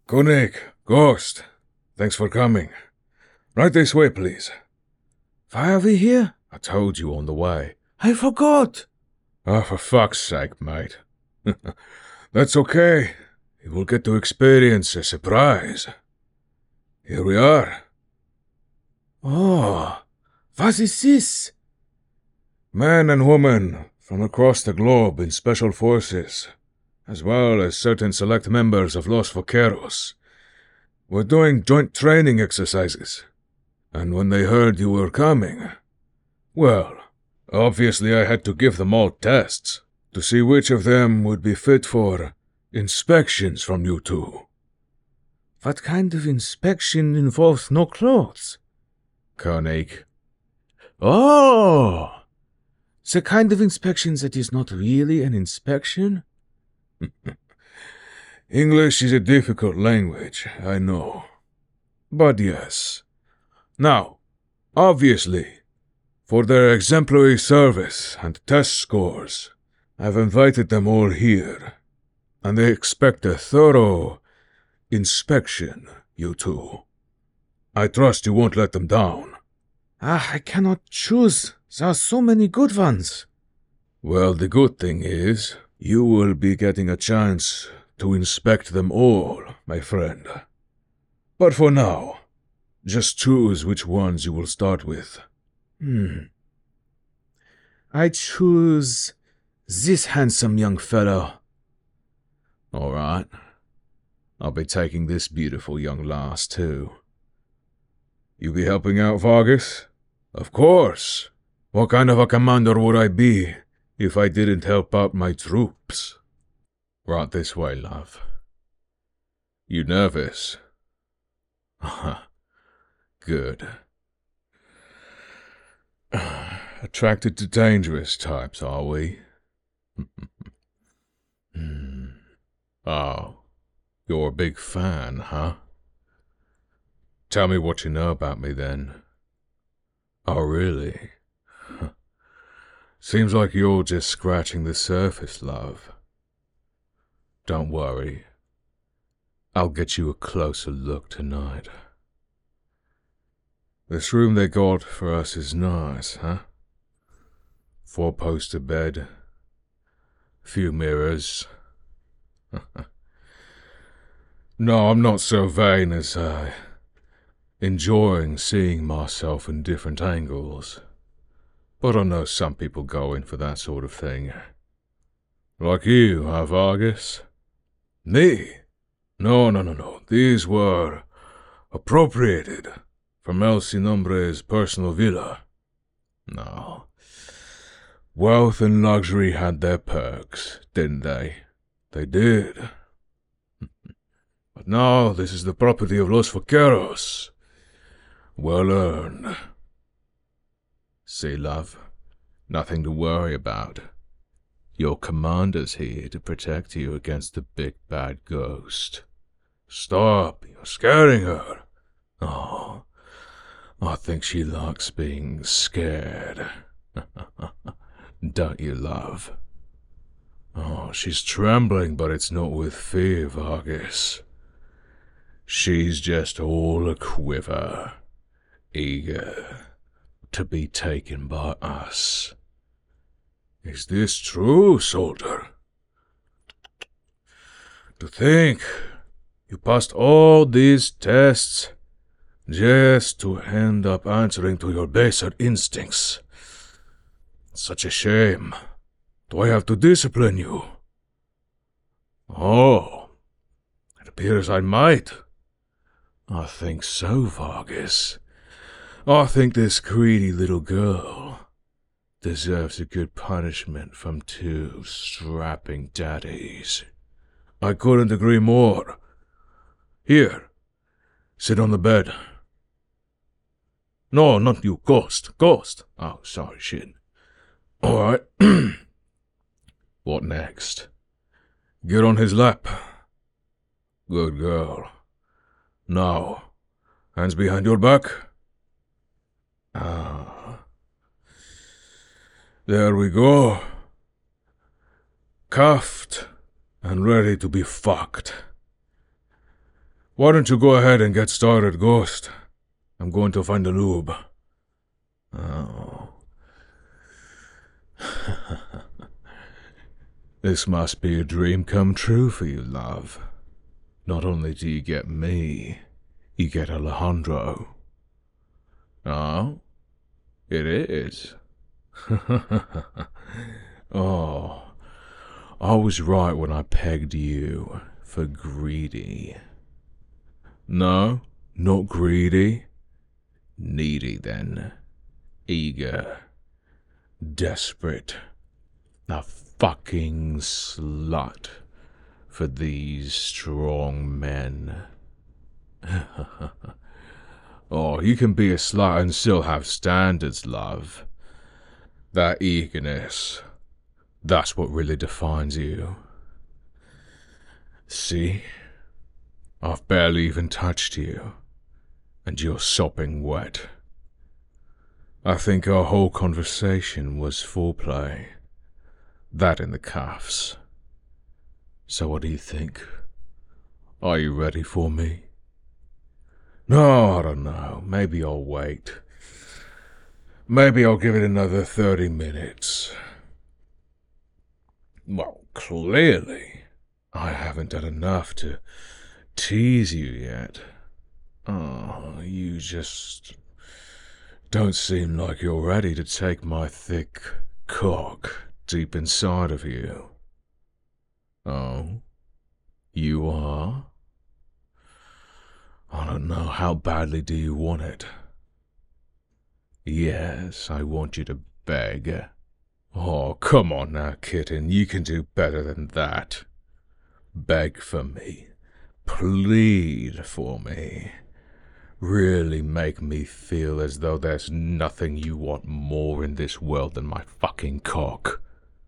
Koenig, Ghost, thanks for coming. Right this way, please. Why are we here? I told you on the way. I forgot. Oh, for fuck's sake, mate. That's okay. You will get to experience a surprise. Here we are. Oh, what is this? Men and women from across the globe in special forces, as well as certain select members of Los Vaqueros, were doing joint training exercises. And when they heard you were coming, well, obviously I had to give them all tests to see which of them would be fit for inspections from you two. What kind of inspection involves no clothes? Koenig. Oh! The kind of inspection that is not really an inspection? English is a difficult language, I know. But yes. Now, obviously, for their exemplary service and test scores, I've invited them all here, and they expect a thorough inspection, you two. I trust you won't let them down. I cannot choose. There are so many good ones. Well, the good thing is, you will be getting a chance to inspect them all, my friend. But for now, just choose which ones you will start with. I choose this handsome young fellow. All right. I'll be taking this beautiful young lass, too. You be helping out, Vargas? Of course. What kind of a commander would I be if I didn't help out my troops? Right this way, love. You nervous? Good. Attracted to dangerous types, are we? Oh, you're a big fan, huh? Tell me what you know about me, then. Oh, really? Seems like you're just scratching the surface, love. Don't worry. I'll get you a closer look tonight. This room they got for us is nice, huh? 4-poster bed. Few mirrors. No, I'm not so vain as enjoying seeing myself in different angles. But I know some people go in for that sort of thing. Like you, huh, Vargas? Me? No. These were appropriated from El Sinombre's personal villa. No. Wealth and luxury had their perks, didn't they? They did. But now this is the property of Los Vaqueros. Well earned. See, love, nothing to worry about. Your commander's here to protect you against the big bad ghost. Stop, you're scaring her. Oh, I think she likes being scared. Don't you, love? Oh, she's trembling, but it's not with fear, Vargas. She's just all a quiver, eager to be taken by us. Is this true, soldier? To think you passed all these tests just to end up answering to your baser instincts. Such a shame. Do I have to discipline you? Oh, it appears I might. I think so, Vargas. I think this greedy little girl deserves a good punishment from 2 strapping daddies. I couldn't agree more. Here, sit on the bed. No, not you, Ghost. Oh, sorry, shit. All right. What next? Get on his lap. Good girl. Now, hands behind your back. There we go. Cuffed and ready to be fucked. Why don't you go ahead and get started, Ghost? I'm going to find the lube. Oh. This must be a dream come true for you, love. Not only do you get me, you get Alejandro. Oh? It is. Oh, I was right when I pegged you for greedy. No, not greedy. Needy, then. Eager. Desperate. A fucking slut for these strong men. Oh, you can be a slut and still have standards, love. That eagerness, that's what really defines you. See? I've barely even touched you, and you're sopping wet. I think our whole conversation was foreplay. That in the cuffs. So what do you think? Are you ready for me? No, I don't know. Maybe I'll wait. Maybe I'll give it another 30 minutes. Well, clearly, I haven't done enough to tease you yet. Oh, you just don't seem like you're ready to take my thick cock deep inside of you. Oh, you are? I don't know, how badly do you want it? Yes, I want you to beg. Oh, come on now, kitten, you can do better than that. Beg for me. Plead for me. Really make me feel as though there's nothing you want more in this world than my fucking cock.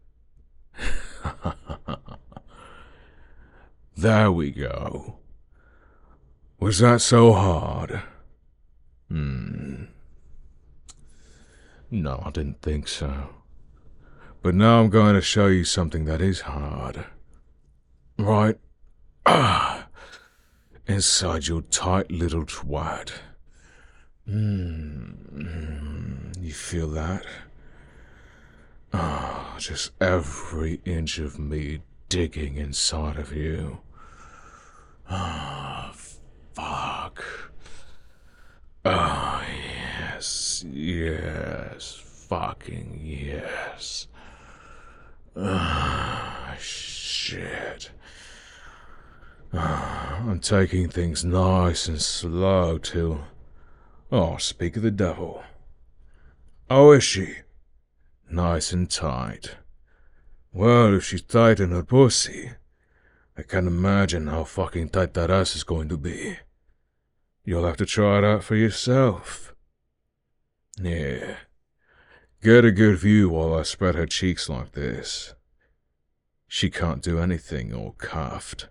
There we go. Was that so hard? No, I didn't think so. But now I'm going to show you something that is hard. Right? Inside your tight little twat. You feel that? Just every inch of me digging inside of you. Fuck. Oh, yes, fucking yes. Shit. I'm taking things nice and slow till... Oh, speak of the devil. How is she? Nice and tight. Well, if she's tight in her pussy, I can't imagine how fucking tight that ass is going to be. You'll have to try it out for yourself. Yeah. Get a good view while I spread her cheeks like this. She can't do anything all cuffed.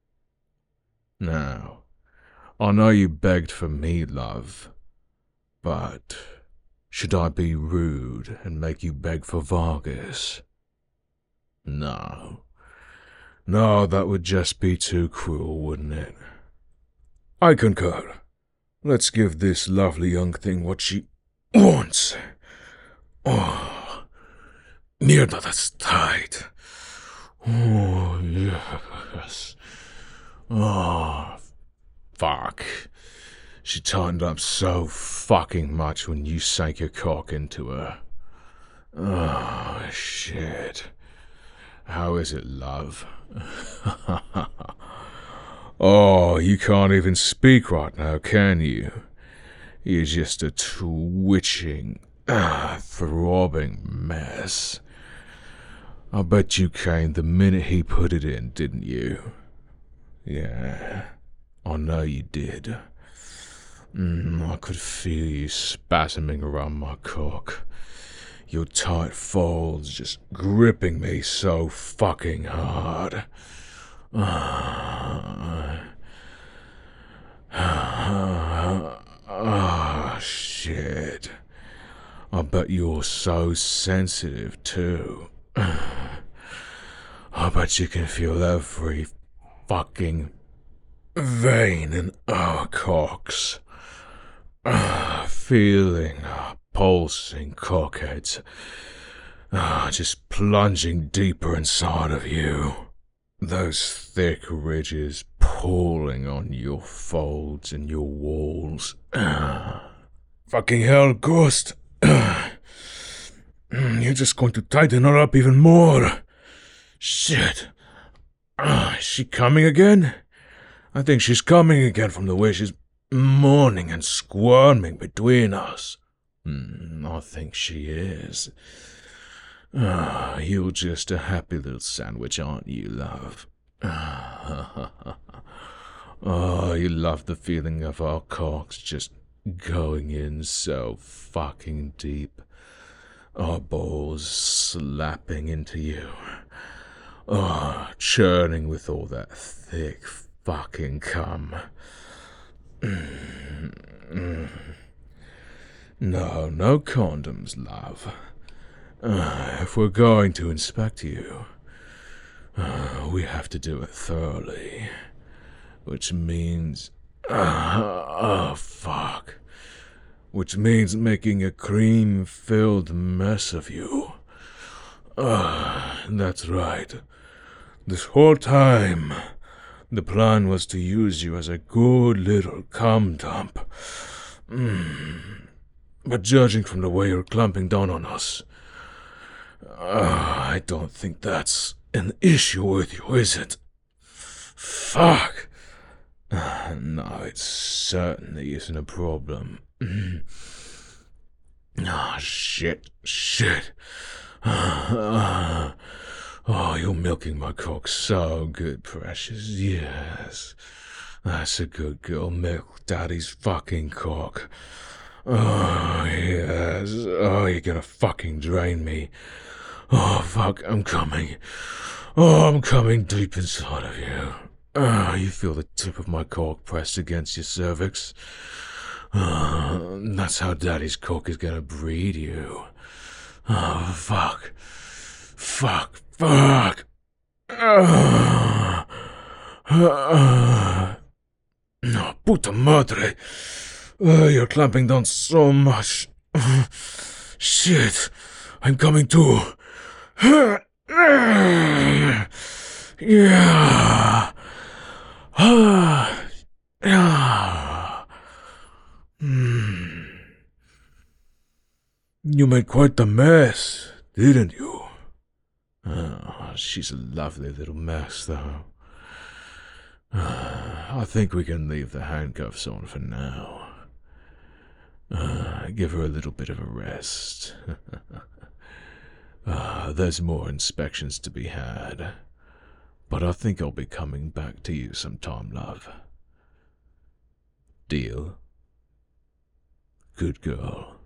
Now, I know you begged for me, love, but should I be rude and make you beg for Vargas? No. No, that would just be too cruel, wouldn't it? I concur. Let's give this lovely young thing what she wants. Oh, mierda, that's tight. Oh, yes. Oh, fuck. She tightened up so fucking much when you sank your cock into her. Oh, shit. How is it, love? Oh, you can't even speak right now, can you? You're just a twitching, throbbing mess. I bet you came the minute he put it in, didn't you? Yeah, I know you did. I could feel you spasming around my cock. Your tight folds just gripping me so fucking hard. Shit. I bet you're so sensitive, too. I bet you can feel every fucking vein in our cocks. Feeling our pulsing cockheads. Just plunging deeper inside of you. Those thick ridges pulling on your folds and your walls. Fucking hell, Ghost. You're just going to tighten her up even more. Shit. Is she coming again? I think she's coming again from the way she's moaning and squirming between us. I think she is. You're just a happy little sandwich, aren't you, love? You love the feeling of our cocks just going in so fucking deep. Our balls slapping into you. Churning with all that thick fucking cum. No condoms, love. If we're going to inspect you, we have to do it thoroughly. Which means... fuck. Which means making a cream-filled mess of you. That's right. This whole time, the plan was to use you as a good little cum dump. But judging from the way you're clamping down on us, I don't think that's an issue with you, is it? Fuck. No, it certainly isn't a problem. Shit. You're milking my cock so good, precious. Yes. That's a good girl. Milk daddy's fucking cock. Yes. You're gonna fucking drain me. Fuck, I'm coming. I'm coming deep inside of you. You feel the tip of my cock pressed against your cervix. That's how daddy's cock is gonna breed you. Fuck. Puta madre. You're clamping down so much. Shit. I'm coming too. Yeah. You made quite the mess, didn't you? She's a lovely little mess, though. I think we can leave the handcuffs on for now. Give her a little bit of a rest. There's more inspections to be had, but I think I'll be coming back to you sometime, love. Deal? Good girl.